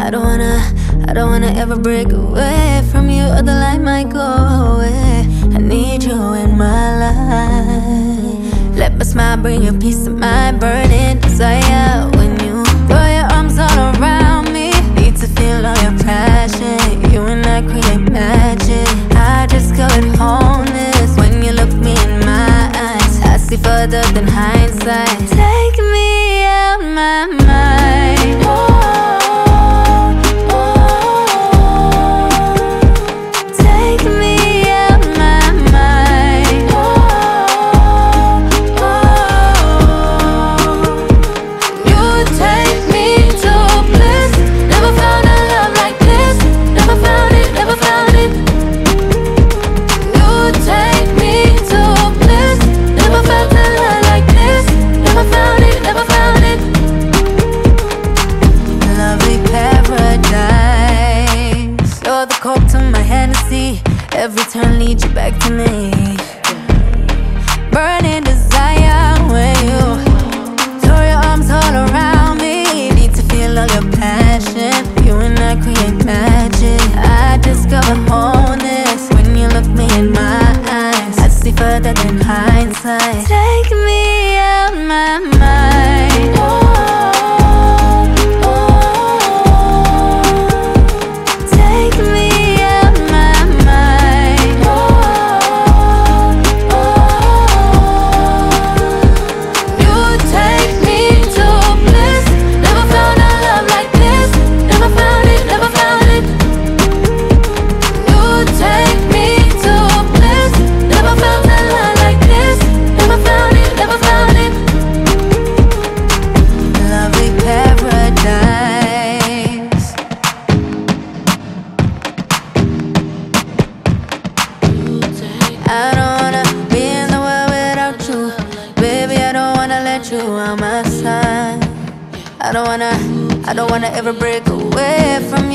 I don't wanna ever break away from you, or the light might go away. I need you in my life. Let my smile bring you peace of mind, burning desire. When you throw your arms all around me, need to feel all your passion. You and I create magic. I discovered wholeness when you look me in my eyes. I see further than hindsight. Take me out my mind. Coke to my Hennessy, every turn leads you back to me. Burning desire when you throw your arms all around me. Need to feel all your passion. You and I create magic. I discover wholeness when you look me in my eyes. I see further than hindsight. Take me out my mind. I don't wanna be in the world without you. Baby, I don't wanna let you on my side. I don't wanna ever break away from you.